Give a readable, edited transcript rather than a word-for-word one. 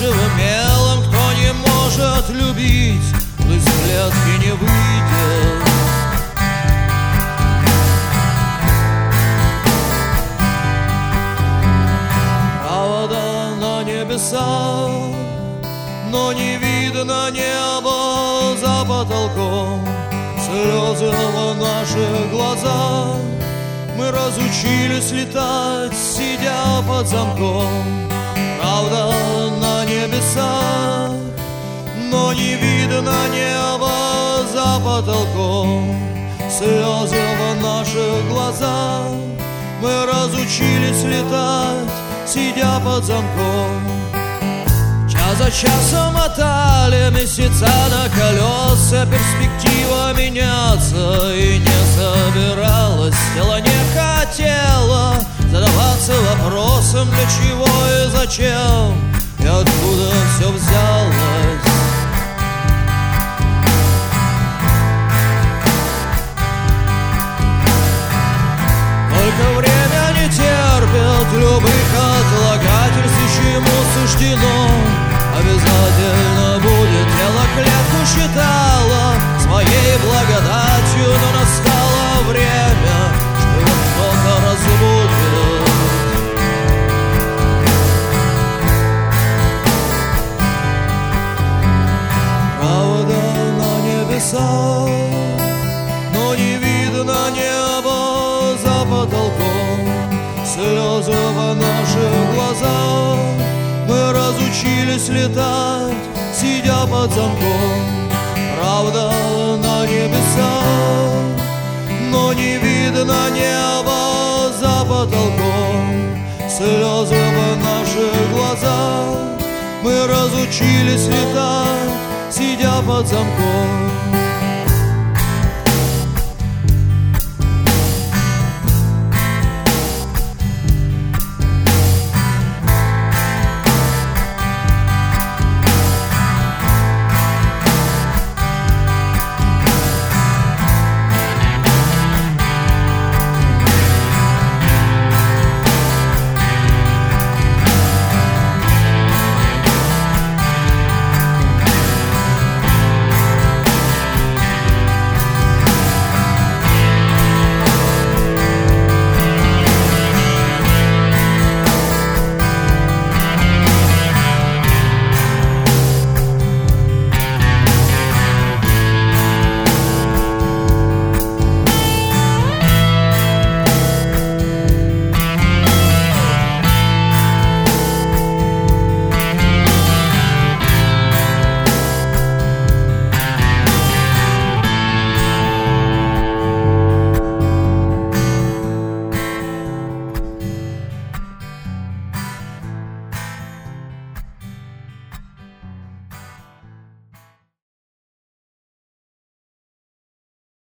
нашего мелом. Кто не может любить, тот из клетки не выйдет. Правда на небесах, но не видно неба за потолком. Слезы в наших глазах, мы разучились летать, сидя под замком. Правда на небесах, но не видно неба за потолком. Слезы в наших глазах, мы разучились летать, сидя под замком. Час за часом мотали месяца на колеса. Перспектива меняться и не собиралась. Тело не хотело задаваться вопросом, для чего и зачем, и откуда все взялось. Только время не терпит любых отлагательств, и чему суждено обязательно будет. Тело клетку считало своей благодатью, но настало время, что его кто-то разбудит. Правда на небесах, но не видно неба за потолком. Слезы в наших глазах, мы разучились летать, сидя под замком. Правда на небесах, но не видно неба за потолком. Слезы в наших глазах, мы разучились летать, сидя под замком.